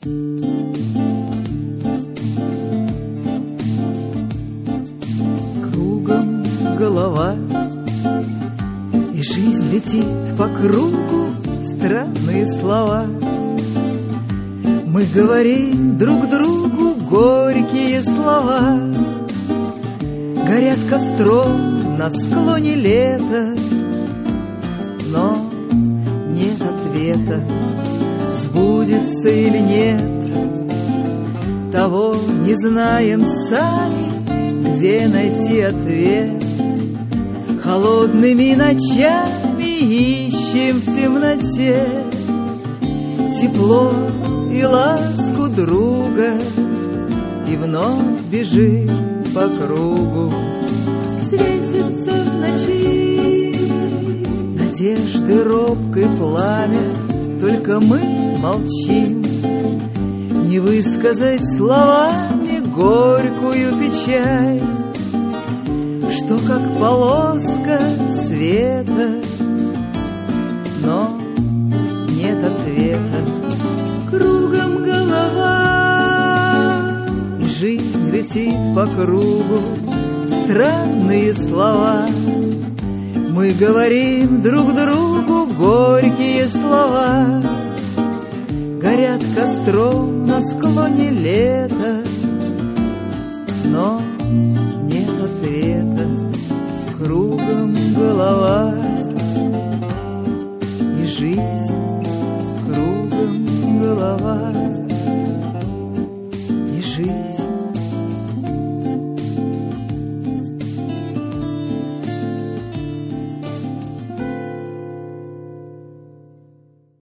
Кругом голова, и жизнь летит по кругу, странные слова. Мы говорим друг другу горькие слова. Горят костром на склоне лета, но нет ответа, сбудется или нет. Того не знаем сами, где найти ответ. Холодными ночами ищем в темноте тепло и ласку друга, и вновь бежим по кругу. Светится в ночи надежды робкой пламя, только мы молчим. Не высказать словами горькую печаль, что как полоска света, но нет ответа. Кругом голова, и жизнь летит по кругу, странные слова. Мы говорим друг другу горькие слова. Горят костром на склоне лета, но